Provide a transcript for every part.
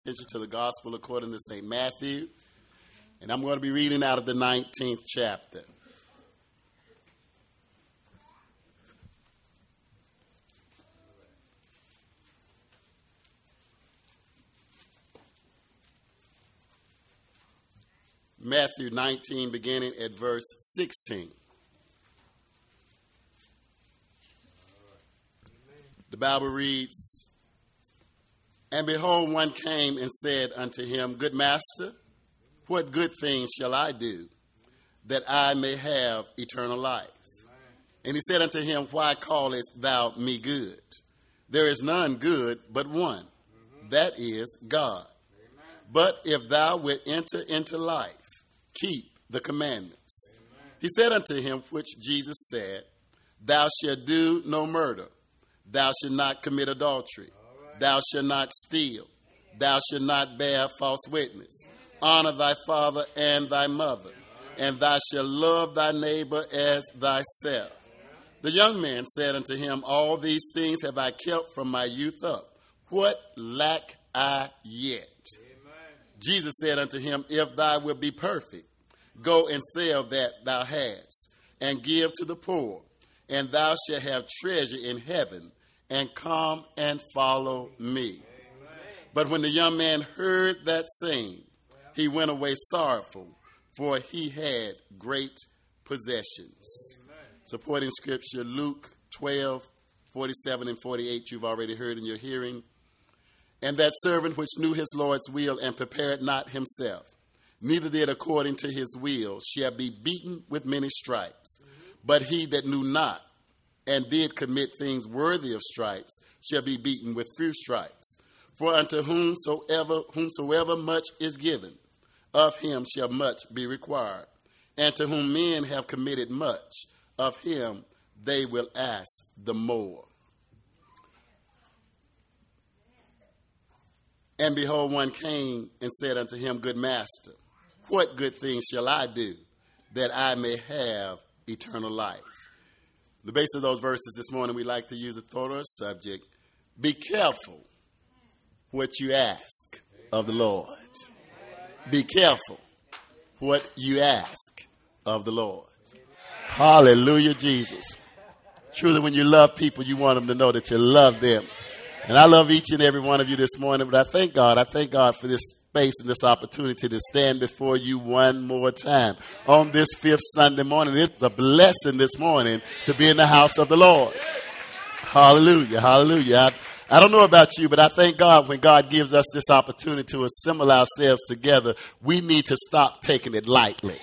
Attention to the gospel according to St. Matthew. And I'm going to be reading out of the 19th chapter. Matthew 19, beginning at verse 16. The Bible reads, "And behold, one came and said unto him, Good master, what good things shall I do, that I may have eternal life? And he said unto him, Why callest thou me good? There is none good but one, that is God. But if thou wilt enter into life, keep the commandments. He said unto him, which Jesus said, Thou shalt do no murder. Thou shalt not commit adultery. Thou shalt not steal. Thou shalt not bear false witness. Honor thy father and thy mother. And thou shalt love thy neighbor as thyself. The young man said unto him, All these things have I kept from my youth up. What lack I yet? Jesus said unto him, If thou wilt be perfect, go and sell that thou hast, and give to the poor, and thou shalt have treasure in heaven, and come and follow me. But when the young man heard that saying, he went away sorrowful, for he had great possessions." Supporting scripture, Luke 12, 47 and 48, you've already heard in your hearing. "And that servant which knew his Lord's will and prepared not himself, neither did according to his will, shall be beaten with many stripes. But he that knew not and did commit things worthy of stripes shall be beaten with few stripes. For unto whomsoever much is given, of him shall much be required. And to whom men have committed much, of him they will ask the more. And behold, one came and said unto him, Good master, what good things shall I do, that I may have eternal life?" The base of those verses this morning, we like to use a thorough subject. Be careful what you ask of the Lord. Be careful what you ask of the Lord. Hallelujah, Jesus. Truly, when you love people, you want them to know that you love them. And I love each and every one of you this morning, but I thank God for this space and this opportunity to stand before you one more time on this fifth Sunday morning. It's a blessing this morning to be in the house of the Lord. Hallelujah, hallelujah. I don't know about you, but I thank God when God gives us this opportunity to assemble ourselves together, we need to stop taking it lightly.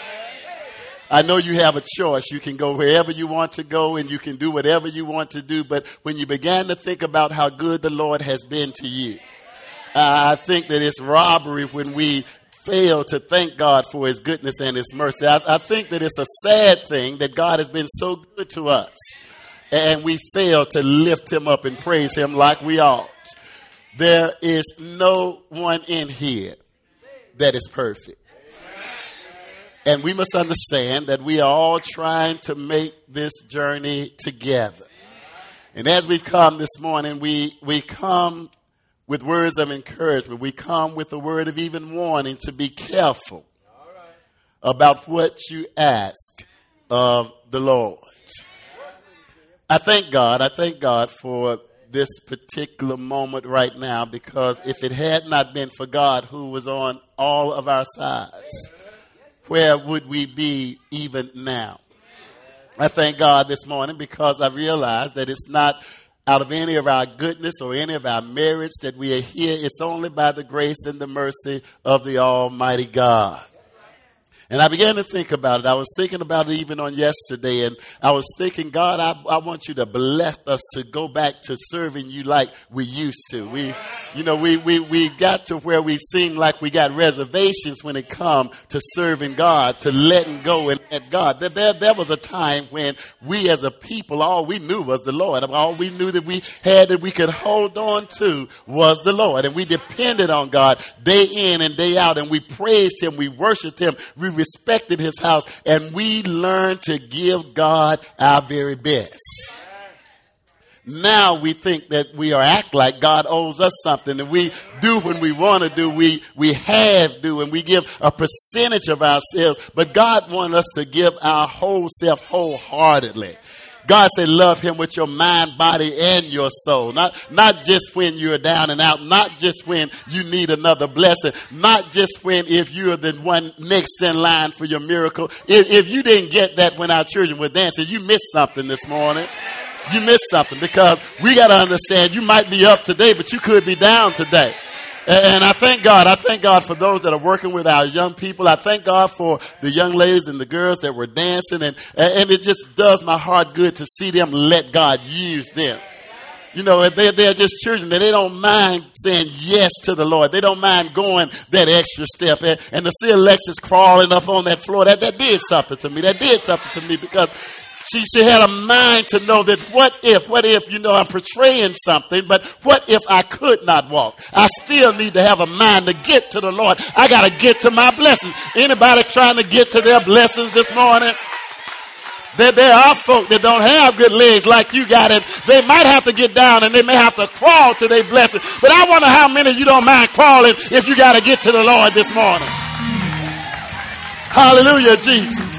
I know you have a choice. You can go wherever you want to go and you can do whatever you want to do. But when you began to think about how good the Lord has been to you, I think that it's robbery when we fail to thank God for his goodness and his mercy. I think that it's a sad thing that God has been so good to us and we fail to lift him up and praise him like we ought. There is no one in here that is perfect. And we must understand that we are all trying to make this journey together. And as we've come this morning, we come with words of encouragement. We come with a word of even warning to be careful about what you ask of the Lord. I thank God for this particular moment right now, because if it had not been for God who was on all of our sides, where would we be even now? I thank God this morning because I realize that it's not out of any of our goodness or any of our merits that we are here. It's only by the grace and the mercy of the Almighty God. And I began to think about it. I was thinking about it even on yesterday, and I was thinking, God, I want you to bless us to go back to serving you like we used to. We got to where we seem like we got reservations when it come to serving God, to letting go and let God. There was a time when we as a people, all we knew was the Lord. All we knew that we had that we could hold on to was the Lord. And we depended on God day in and day out, and we praised him, we worshiped him, we respected his house, and we learned to give God our very best. now we think that we act like God owes us something, and we do when we want to do. We do, and we give a percentage of ourselves. But God wants us to give our whole self wholeheartedly. God said, love him with your mind, body, and your soul. Not just when you're down and out. Not just when you need another blessing. Not just when if you're the one next in line for your miracle. If you didn't get that when our children were dancing, you missed something this morning. You missed something, because we got to understand you might be up today, but you could be down today. And I thank God. I thank God for those that are working with our young people. I thank God for the young ladies and the girls that were dancing. And it just does my heart good to see them let God use them. You know, they're just children that they don't mind saying yes to the Lord. They don't mind going that extra step. And to see Alexis crawling up on that floor, that did something to me. That did something to me, because she had a mind to know that what if, you know, I'm portraying something, but what if I could not walk? I still need to have a mind to get to the Lord. I got to get to my blessings. Anybody trying to get to their blessings this morning? There are folk that don't have good legs like you got it. They might have to get down and they may have to crawl to their blessing. But I wonder how many of you don't mind crawling if you got to get to the Lord this morning. Hallelujah, Jesus.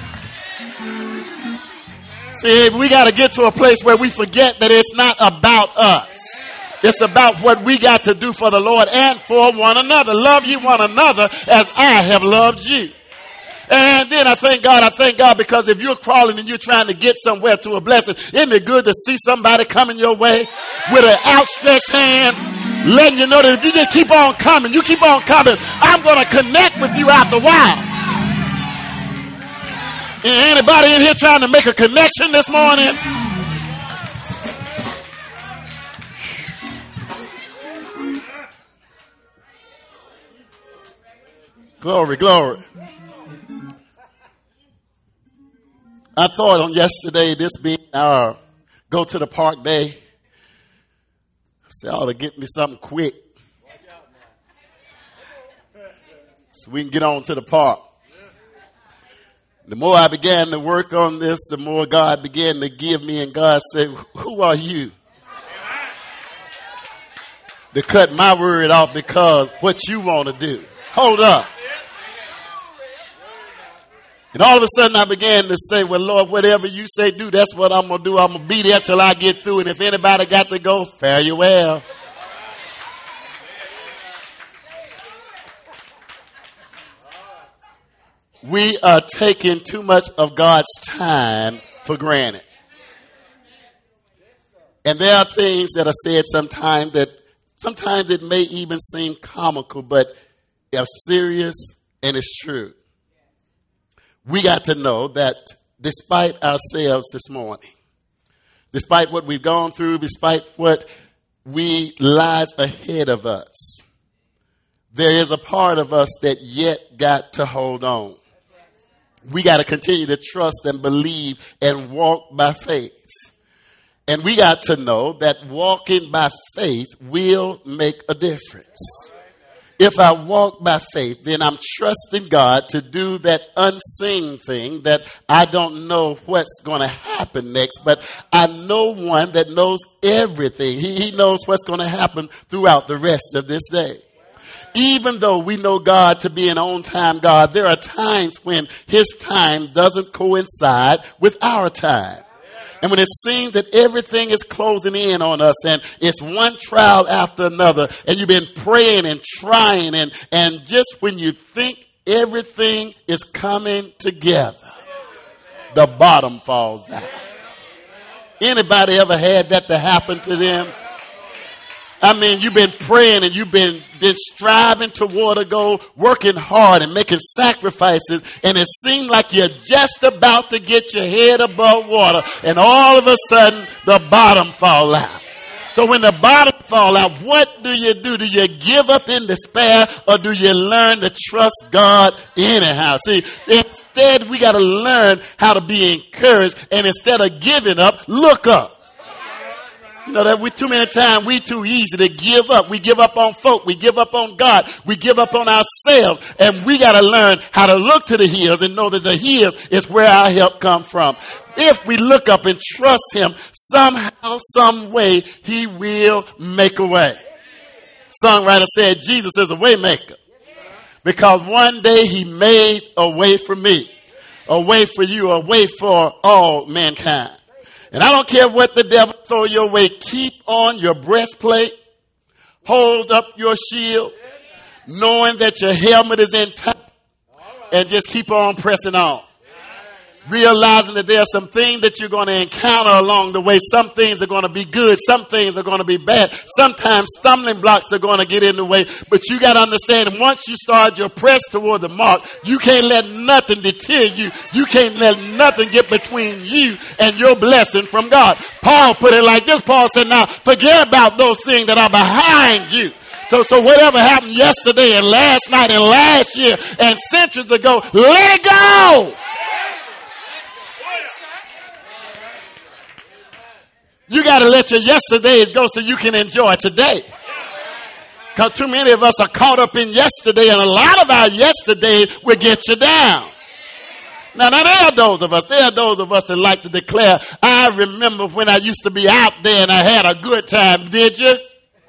See, we got to get to a place where we forget that it's not about us. It's about what we got to do for the Lord and for one another. Love you one another as I have loved you. And then I thank God, because if you're crawling and you're trying to get somewhere to a blessing, isn't it good to see somebody coming your way with an outstretched hand, letting you know that if you just keep on coming, I'm going to connect with you after a while. Anybody in here trying to make a connection this morning? Glory, glory. I thought on yesterday, this being our go to the park day, I said, I ought to get me something quick so we can get on to the park. The more I began to work on this, the more God began to give me, and God said, who are you to cut my word off because what you want to do? Hold up. And all of a sudden I began to say, well, Lord, whatever you say do, that's what I'm going to do. I'm going to be there till I get through. And if anybody got to go, fare you well. We are taking too much of God's time for granted. And there are things that are said sometimes it may even seem comical, but they're serious and it's true. We got to know that despite ourselves this morning, despite what we've gone through, despite what lies ahead of us, there is a part of us that yet got to hold on. We got to continue to trust and believe and walk by faith. And we got to know that walking by faith will make a difference. If I walk by faith, then I'm trusting God to do that unseen thing that I don't know what's going to happen next, but I know one that knows everything. He knows what's going to happen throughout the rest of this day. Even though we know God to be an on-time God, there are times when his time doesn't coincide with our time. And when it seems that everything is closing in on us and it's one trial after another and you've been praying and trying and just when you think everything is coming together, the bottom falls out. Anybody ever had that to happen to them? I mean, you've been praying and you've been striving toward a goal, working hard and making sacrifices, and it seemed like you're just about to get your head above water, and all of a sudden, the bottom fall out. So when the bottom fall out, what do? Do you give up in despair, or do you learn to trust God anyhow? See, instead, we got to learn how to be encouraged, and instead of giving up, look up. You know that too many times we too easy to give up. We give up on folk. We give up on God. We give up on ourselves. And we got to learn how to look to the hills and know that the hills is where our help comes from. If we look up and trust him, somehow, some way, he will make a way. Songwriter said Jesus is a way maker because one day he made a way for me, a way for you, a way for all mankind. And I don't care what the devil throw your way. Keep on your breastplate. Hold up your shield, knowing that your helmet is intact, and just keep on pressing on. Realizing that there are some things that you're going to encounter along the way. Some things are going to be good. Some things are going to be bad. Sometimes stumbling blocks are going to get in the way. But you got to understand, once you start your press toward the mark, you can't let nothing deter you. You can't let nothing get between you and your blessing from God. Paul put it like this. Paul said, now forget about those things that are behind you. So whatever happened yesterday and last night and last year and centuries ago, let it go. You got to let your yesterdays go so you can enjoy today. Because too many of us are caught up in yesterday, and a lot of our yesterdays will get you down. Now there are those of us that like to declare, I remember when I used to be out there and I had a good time. Did you?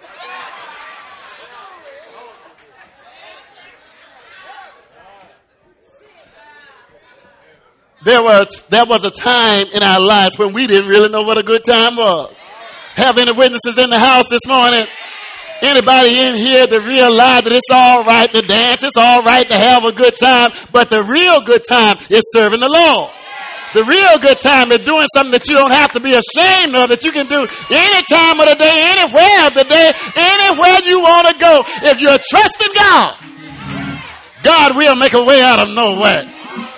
There was a time in our lives when we didn't really know what a good time was. Have any witnesses in the house this morning? Anybody in here that realize that it's all right to dance, it's all right to have a good time, but the real good time is serving the Lord. The real good time is doing something that you don't have to be ashamed of, that you can do any time of the day, anywhere of the day, anywhere you want to go. If you're trusting God, God will make a way out of no way.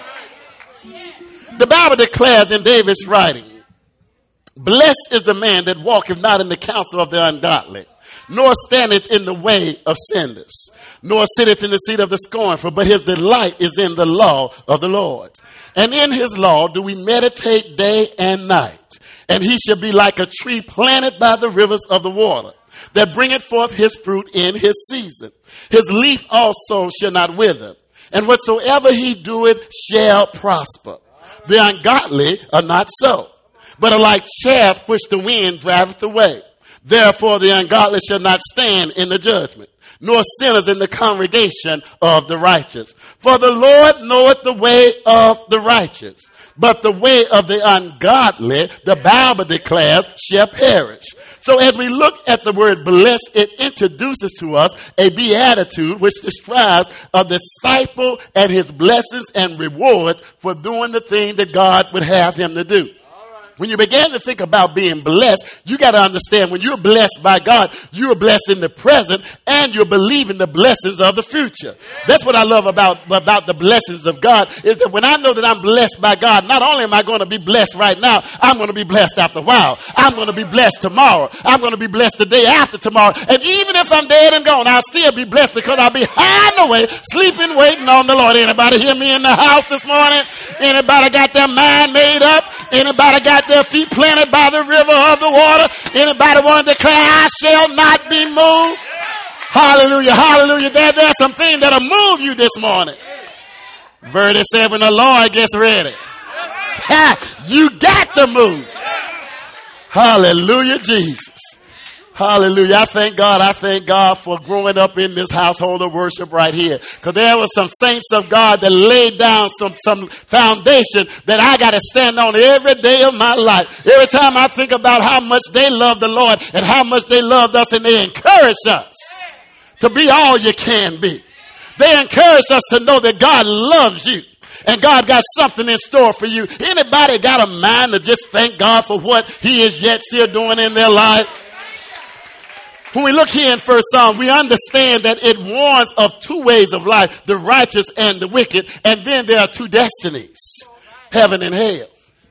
The Bible declares in David's writing, blessed is the man that walketh not in the counsel of the ungodly, nor standeth in the way of sinners, nor sitteth in the seat of the scornful, but his delight is in the law of the Lord. And in his law do we meditate day and night. And he shall be like a tree planted by the rivers of the water, that bringeth forth his fruit in his season. His leaf also shall not wither, and whatsoever he doeth shall prosper. The ungodly are not so, but are like chaff which the wind driveth away. Therefore the ungodly shall not stand in the judgment, nor sinners in the congregation of the righteous. For the Lord knoweth the way of the righteous, but the way of the ungodly, the Bible declares, shall perish. So as we look at the word blessed, it introduces to us a beatitude which describes a disciple and his blessings and rewards for doing the thing that God would have him to do. When you begin to think about being blessed, you got to understand when you're blessed by God, you're blessed in the present and you're believing the blessings of the future. That's what I love about the blessings of God, is that when I know that I'm blessed by God, not only am I going to be blessed right now, I'm going to be blessed after a while. I'm going to be blessed tomorrow. I'm going to be blessed the day after tomorrow. And even if I'm dead and gone, I'll still be blessed because I'll be high and away, sleeping, waiting on the Lord. Anybody hear me in the house this morning? Anybody got their mind made up? Anybody got their feet planted by the river of the water? Anybody want to declare, I shall not be moved? Hallelujah, hallelujah. There's some things that'll move you this morning. Verdi said, when the Lord gets ready, you got to move. Hallelujah, Jesus. Hallelujah. I thank God for growing up in this household of worship right here. Because there were some saints of God that laid down some foundation that I got to stand on every day of my life. Every time I think about how much they love the Lord and how much they loved us, and they encourage us to be all you can be. They encourage us to know that God loves you and God got something in store for you. Anybody got a mind to just thank God for what he is yet still doing in their life? When we look here in 1 Psalm, we understand that it warns of two ways of life, the righteous and the wicked. And then there are two destinies, heaven and hell.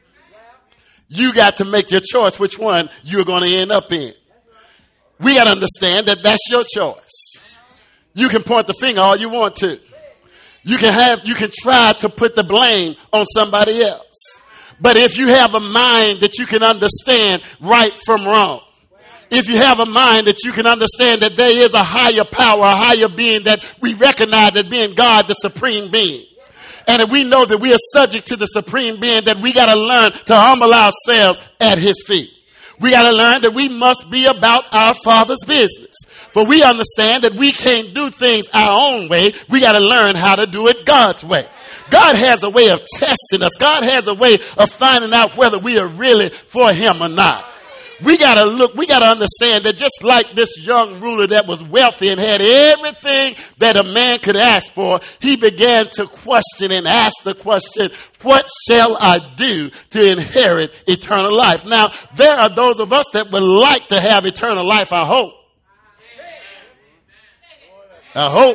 You got to make your choice which one you're going to end up in. We got to understand that that's your choice. You can point the finger all you want to. You can try to put the blame on somebody else. But if you have a mind that you can understand right from wrong, if you have a mind that you can understand that there is a higher power, a higher being that we recognize as being God, the supreme being. And if we know that we are subject to the supreme being, that we got to learn to humble ourselves at his feet. We got to learn that we must be about our Father's business. For we understand that we can't do things our own way. We got to learn how to do it God's way. God has a way of testing us. God has a way of finding out whether we are really for him or not. We got to understand that just like this young ruler that was wealthy and had everything that a man could ask for, he began to question and ask the question, what shall I do to inherit eternal life? Now, there are those of us that would like to have eternal life, I hope. I hope.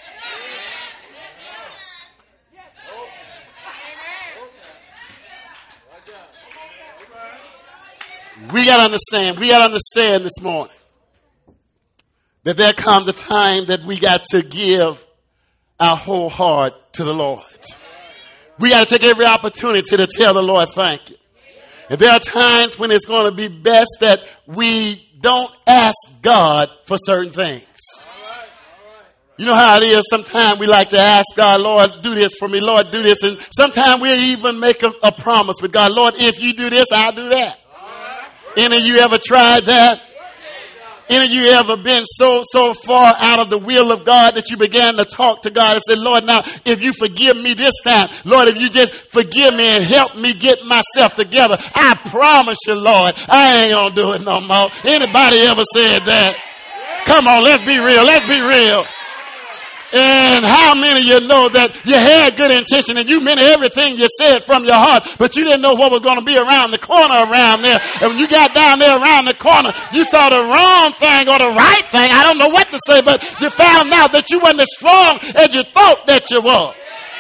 We got to understand this morning that there comes a time that we got to give our whole heart to the Lord. We got to take every opportunity to tell the Lord thank you. And there are times when it's going to be best that we don't ask God for certain things. You know how it is. Sometimes we like to ask God, Lord, do this for me. Lord, do this. And sometimes we even make a promise with God. Lord, if you do this, I'll do that. Any of you ever tried that? Any of you ever been so far out of the will of God that you began to talk to God and said, Lord, now, if you forgive me this time, Lord, if you just forgive me and help me get myself together, I promise you, Lord, I ain't going to do it no more. Anybody ever said that? Come on, let's be real. Let's be real. And how many of you know that you had good intention and you meant everything you said from your heart, but you didn't know what was going to be around the corner around there. And when you got down there around the corner, you saw the wrong thing or the right thing. I don't know what to say, but you found out that you wasn't as strong as you thought that you were.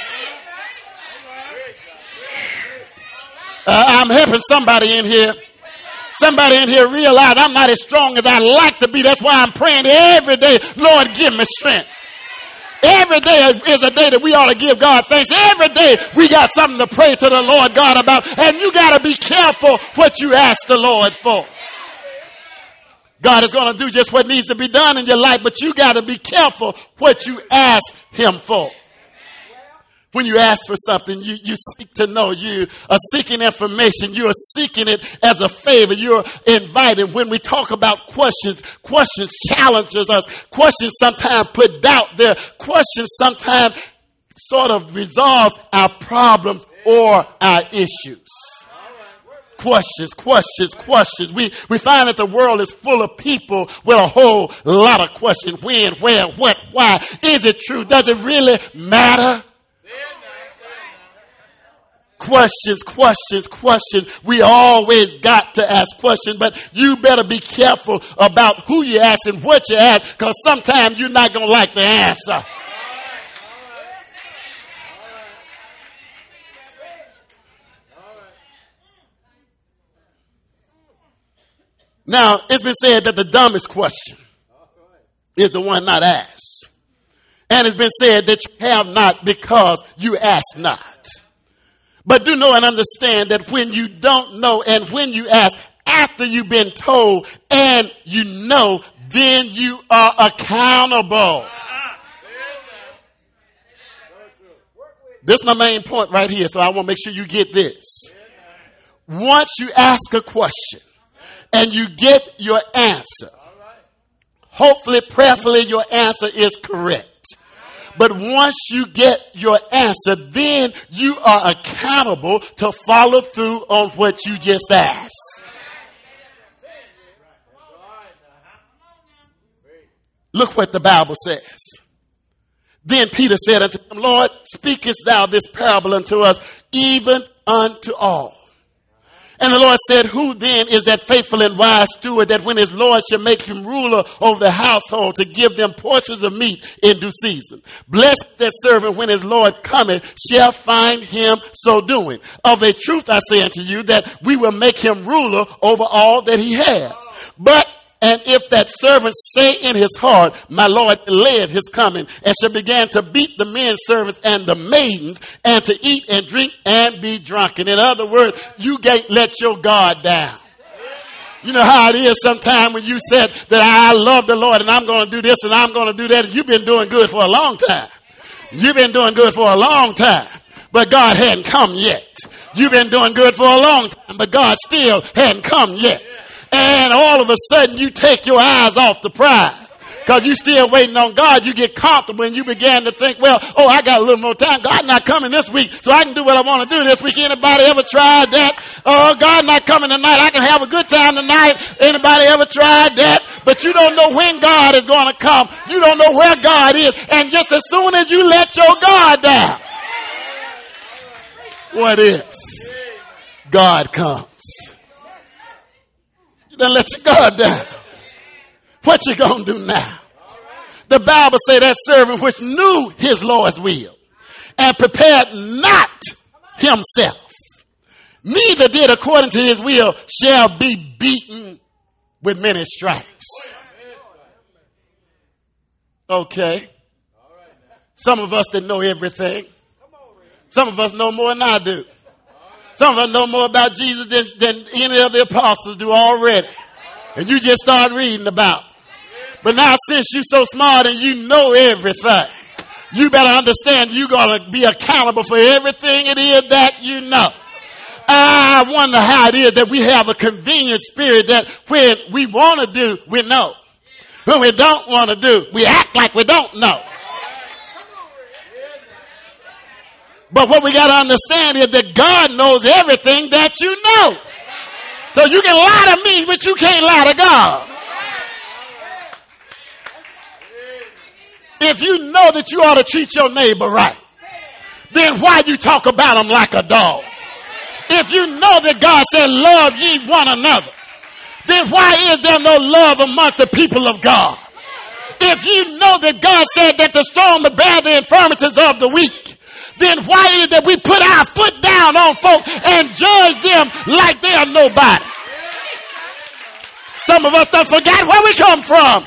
I'm helping somebody in here. Somebody in here realize I'm not as strong as I like to be. That's why I'm praying every day, Lord, give me strength. Every day is a day that we ought to give God thanks. Every day we got something to pray to the Lord God about. And you got to be careful what you ask the Lord for. God is going to do just what needs to be done in your life, but you got to be careful what you ask him for. When you ask for something, you seek to know. You are seeking information. You are seeking it as a favor. You're invited. When we talk about questions challenges us. Questions sometimes put doubt there. Questions sometimes sort of resolves our problems or our issues. Questions. We find that the world is full of people with a whole lot of questions. When, where, what, why? Is it true? Does it really matter? Questions. We always got to ask questions, but you better be careful about who you ask and what you ask, because sometimes you're not going to like the answer. Now, it's been said that the dumbest question is the one not asked. And it's been said that you have not because you ask not. But do know and understand that when you don't know and when you ask after you've been told and you know, then you are accountable. This is my main point right here, so I want to make sure you get this. Once you ask a question and you get your answer, hopefully, prayerfully, your answer is correct. But once you get your answer, then you are accountable to follow through on what you just asked. Look what the Bible says. Then Peter said unto him, Lord, speakest thou this parable unto us, even unto all? And the Lord said, who then is that faithful and wise steward that when his Lord shall make him ruler over the household to give them portions of meat in due season? Blessed that servant when his Lord cometh shall find him so doing. Of a truth I say unto you that we will make him ruler over all that he had. And if that servant say in his heart, my Lord delayeth his coming, and shall begin to beat the men servants and the maidens, and to eat and drink and be drunken. In other words, you can't let your guard down. You know how it is sometimes when you said that I love the Lord and I'm going to do this and I'm going to do that. You've been doing good for a long time. You've been doing good for a long time, but God hadn't come yet. You've been doing good for a long time, but God still hadn't come yet. And all of a sudden you take your eyes off the prize. Because you still waiting on God, you get comfortable and you began to think, well, I got a little more time. God not coming this week, so I can do what I want to do this week. Anybody ever tried that? Oh, God not coming tonight. I can have a good time tonight. Anybody ever tried that? But you don't know when God is going to come. You don't know where God is. And just as soon as you let your God down, what if God comes? You done let your God down. What you gonna do now? The Bible say that servant which knew his Lord's will and prepared not himself, neither did according to his will, shall be beaten with many stripes. Okay. Some of us that know everything. Some of us know more than I do. Some of us know more about Jesus than any of the apostles do already. And you just start reading about. But now since you're so smart and you know everything, you better understand you're going to be accountable for everything it is that you know. I wonder how it is that we have a convenient spirit that when we want to do, we know. When we don't want to do, we act like we don't know. But what we got to understand is that God knows everything that you know. So you can lie to me, but you can't lie to God. If you know that you ought to treat your neighbor right, then why you talk about them like a dog? If you know that God said, love ye one another, then why is there no love amongst the people of God? If you know that God said that the strong will bear the infirmities of the weak, then why is it that we put our foot down on folk and judge them like they are nobody? Some of us done forgot where we come from.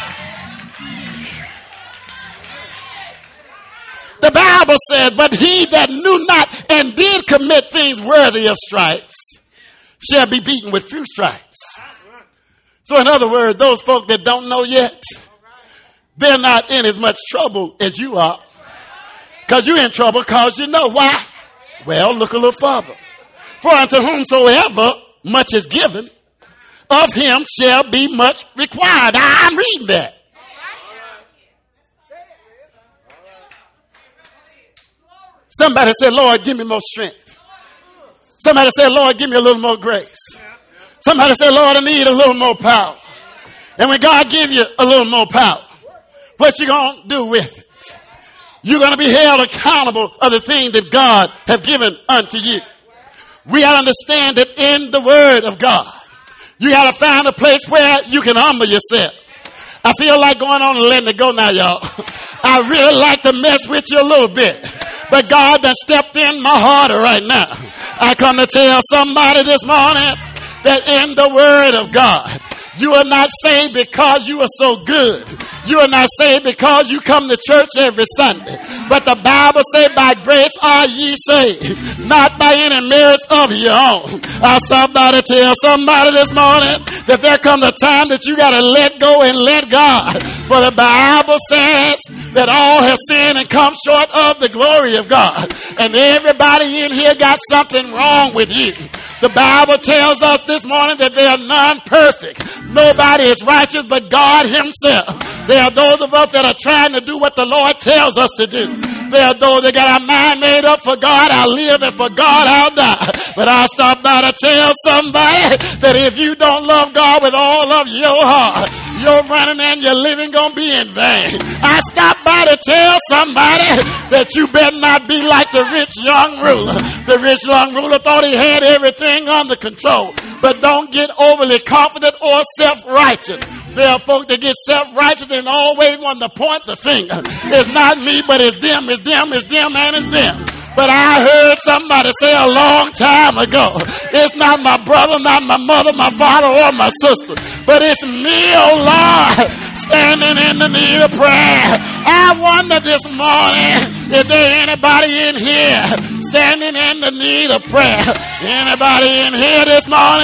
The Bible says, but he that knew not and did commit things worthy of stripes shall be beaten with few stripes. So in other words, those folk that don't know yet, they're not in as much trouble as you are. Because you're in trouble because you know why. Well, look a little further. For unto whomsoever much is given, of him shall be much required. I'm reading that. Somebody said, Lord, give me more strength. Somebody said, Lord, give me a little more grace. Somebody said, Lord, I need a little more power. And when God gives you a little more power, what you going to do with it? You're going to be held accountable of the things that God has given unto you. We got to understand that in the Word of God, you got to find a place where you can humble yourself. I feel like going on and letting it go now, y'all. I really like to mess with you a little bit. But God done stepped in my heart right now. I come to tell somebody this morning that in the Word of God, you are not saved because you are so good. You are not saved because you come to church every Sunday. But the Bible says, by grace are ye saved, not by any merits of your own. I somebody tell somebody this morning that there comes a time that you got to let go and let God. For the Bible says that all have sinned and come short of the glory of God. And everybody in here got something wrong with you. The Bible tells us this morning that there are none perfect. Nobody is righteous but God himself. There are those of us that are trying to do what the Lord tells us to do. There are those that got our mind made up for God, I'll live, and for God, I'll die. But I stop by to tell somebody that if you don't love God with all of your heart, your running and your living gonna be in vain. I stop by to tell somebody that you better not be like the rich young ruler. The rich young ruler thought he had everything under control. But don't get overly confident or self-righteous. There are folk that get self-righteous and always want to point the finger. It's not me, but it's them, it's them, it's them, and it's them. But I heard somebody say a long time ago, it's not my brother, not my mother, my father, or my sister, but it's me, oh Lord, standing in the need of prayer. I wonder this morning, is there anybody in here standing in the need of prayer? Anybody in here this morning?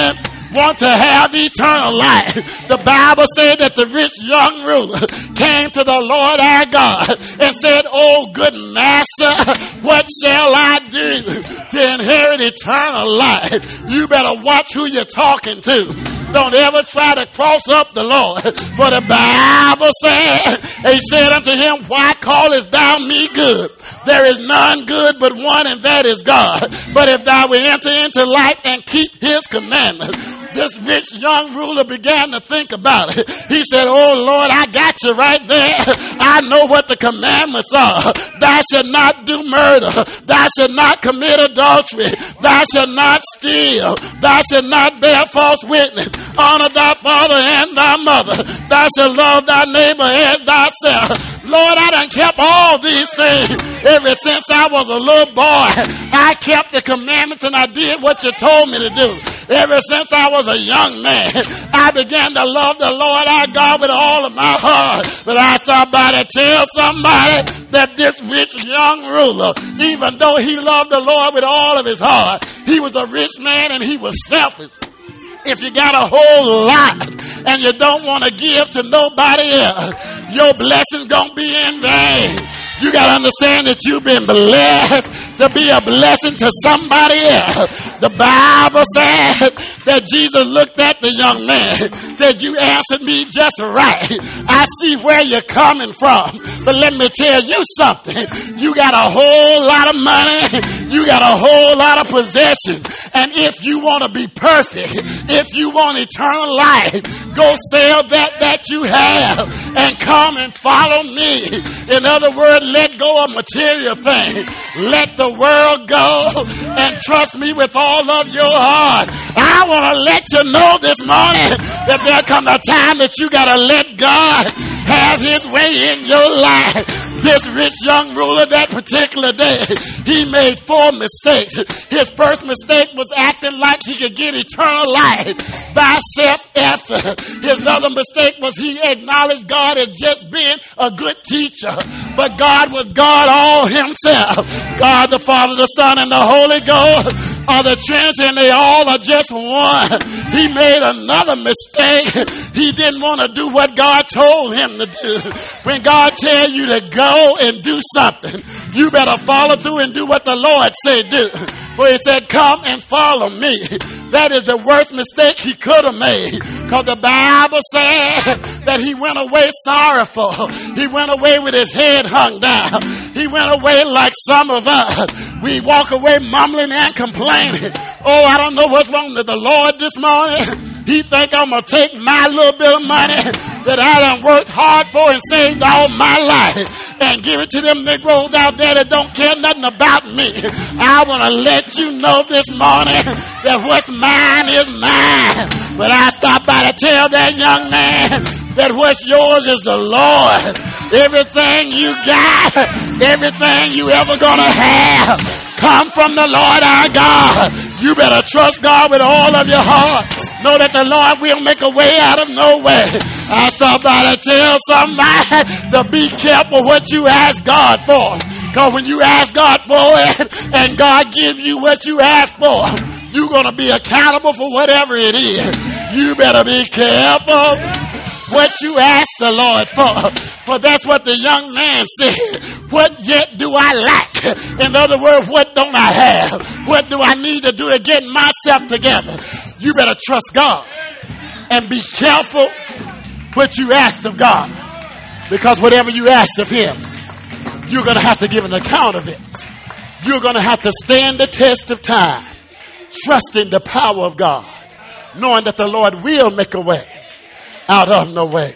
want to have eternal life. The Bible said that the rich young ruler came to the Lord our God and said, "Oh, good master, what shall I do to inherit eternal life?" You better watch who you're talking to. Don't ever try to cross up the Lord. For the Bible said, he said unto him, "Why callest thou me good? There is none good but one, and that is God. But if thou wilt enter into life and keep his commandments." This rich young ruler began to think about it. He said, "Oh Lord, I got you right there. I know what the commandments are. Thou shalt not do murder. Thou shalt not commit adultery. Thou shalt not steal. Thou shalt not bear false witness. Honor thy father and thy mother. Thou shalt love thy neighbor as thyself." Lord, I done kept all these things ever since I was a little boy. I kept the commandments and I did what you told me to do. Ever since I was a young man, I began to love the Lord our God with all of my heart. But I stopped by to tell somebody that this rich young ruler, even though he loved the Lord with all of his heart, he was a rich man and he was selfish. If you got a whole lot and you don't want to give to nobody else, your blessing's going to be in vain. You got to understand that you've been blessed to be a blessing to somebody else. The Bible said that Jesus looked at the young man, said, "You answered me just right. I see where you're coming from. But let me tell you something. You got a whole lot of money. You got a whole lot of possessions. And if you want to be perfect, if you want eternal life, go sell that you have and come and follow me." In other words, let go of material things. Let the world go and trust me with all of your heart. I want to let you know this morning that there comes a time that you got to let God have his way in your life. This rich young ruler that particular day, he made 4 mistakes. His first mistake was acting like he could get eternal life by self-effort. His other mistake was he acknowledged God as just being a good teacher. But God was God all himself. God the Father, the Son, and the Holy Ghost are the Trinity, and they all are just one. He made another mistake. He didn't want to do what God told him to do. When God tells you to go and do something, you better follow through and do what the Lord said do. For he said, "Come and follow me." That is the worst mistake he could have made. Because the Bible said that he went away sorrowful. He went away with his head hung down. He went away like some of us. We walk away mumbling and complaining. "Oh, I don't know what's wrong with the Lord this morning. He think I'm going to take my little bit of money that I done worked hard for and saved all my life and give it to them Negroes out there that don't care nothing about me." I want to let you know this morning that what's mine is mine. But I stopped by to tell that young man that what's yours is the Lord. Everything you got, everything you ever gonna have, come from the Lord our God. You better trust God with all of your heart. Know that the Lord will make a way out of no way. I stopped by to tell somebody to be careful what you ask God for. Because when you ask God for it and God gives you what you ask for, you're going to be accountable for whatever it is. You better be careful what you ask the Lord for. For that's what the young man said. What yet do I lack? In other words, what don't I have? What do I need to do to get myself together? You better trust God and be careful what you ask of God. Because whatever you ask of him, you're going to have to give an account of it. You're going to have to stand the test of time, trusting the power of God, knowing that the Lord will make a way out of no way.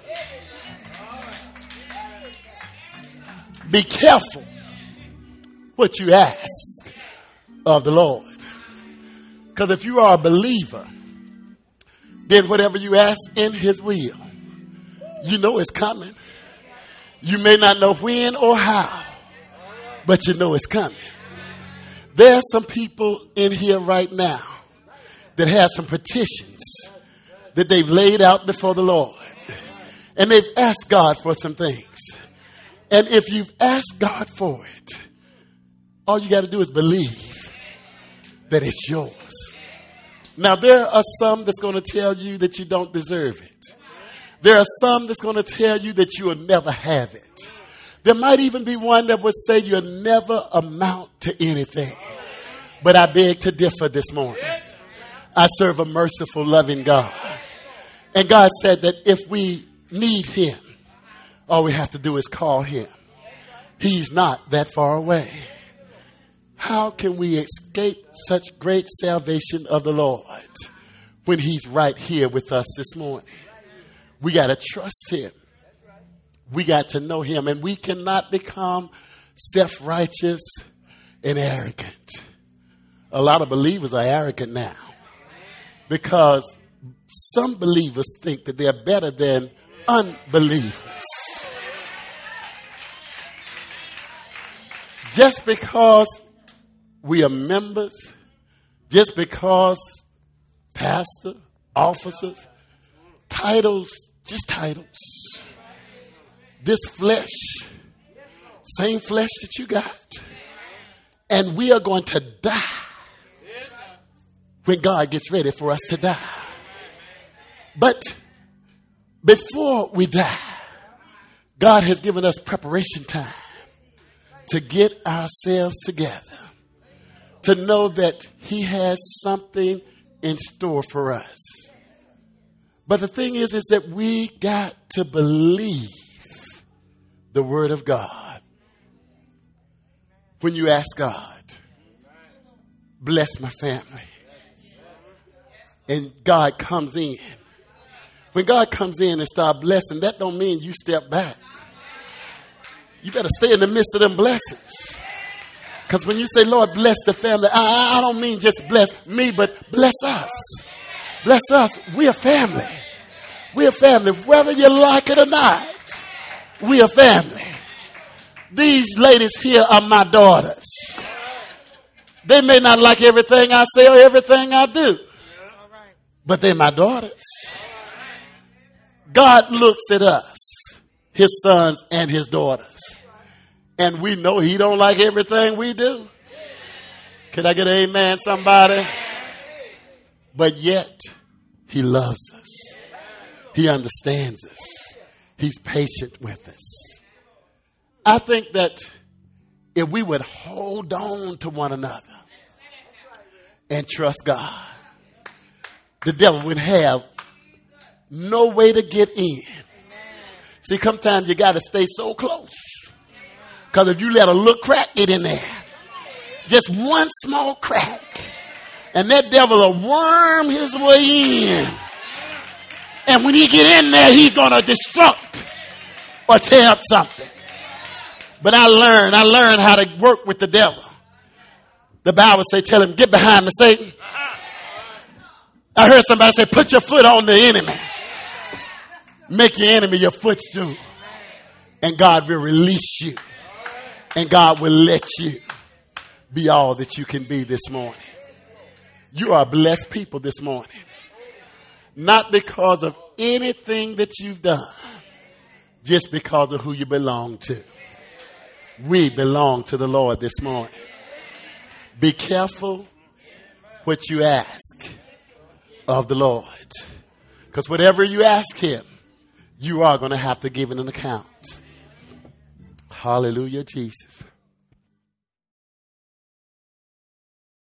Be careful what you ask of the Lord. Because if you are a believer, then whatever you ask in his will, you know it's coming. You may not know when or how, but you know it's coming. There's some people in here right now that have some petitions that they've laid out before the Lord. And they've asked God for some things. And if you've asked God for it, all you got to do is believe that it's yours. Now, there are some that's going to tell you that you don't deserve it. There are some that's going to tell you that you will never have it. There might even be one that would say you'll never amount to anything. But I beg to differ this morning. I serve a merciful, loving God. And God said that if we need him, all we have to do is call him. He's not that far away. How can we escape such great salvation of the Lord when he's right here with us this morning? We got to trust him. We got to know him. And we cannot become self-righteous and arrogant. A lot of believers are arrogant now because some believers think that they're better than unbelievers. Just because we are members, just because pastor, officers, titles, just titles. This flesh, same flesh that you got. And we are going to die when God gets ready for us to die. But before we die, God has given us preparation time to get ourselves together, to know that he has something in store for us. But the thing is that we got to believe the word of God. When you ask God, bless my family, and God comes in. When God comes in and start blessing, that don't mean you step back. You better stay in the midst of them blessings. Because when you say, Lord, bless the family, I don't mean just bless me, but bless us. Bless us. We're family. We're family. Whether you like it or not, we're family. These ladies here are my daughters. They may not like everything I say or everything I do, but they're my daughters. God looks at us, his sons and his daughters, and we know he don't like everything we do. Can I get an amen, somebody? But yet, he loves us. He understands us. He's patient with us. I think that if we would hold on to one another and trust God, the devil would have no way to get in. See, sometimes you got to stay so close. Because if you let a little crack get in there, just one small crack, and that devil will worm his way in. And when he get in there, he's going to disrupt or tear up something. But I learned how to work with the devil. The Bible say, tell him, get behind me, Satan. I heard somebody say, put your foot on the enemy. Make your enemy your footstool. And God will release you. And God will let you be all that you can be this morning. You are blessed people this morning. Not because of anything that you've done. Just because of who you belong to. We belong to the Lord this morning. Be careful what you ask of the Lord. Because whatever you ask him, you are going to have to give an account. Hallelujah, Jesus.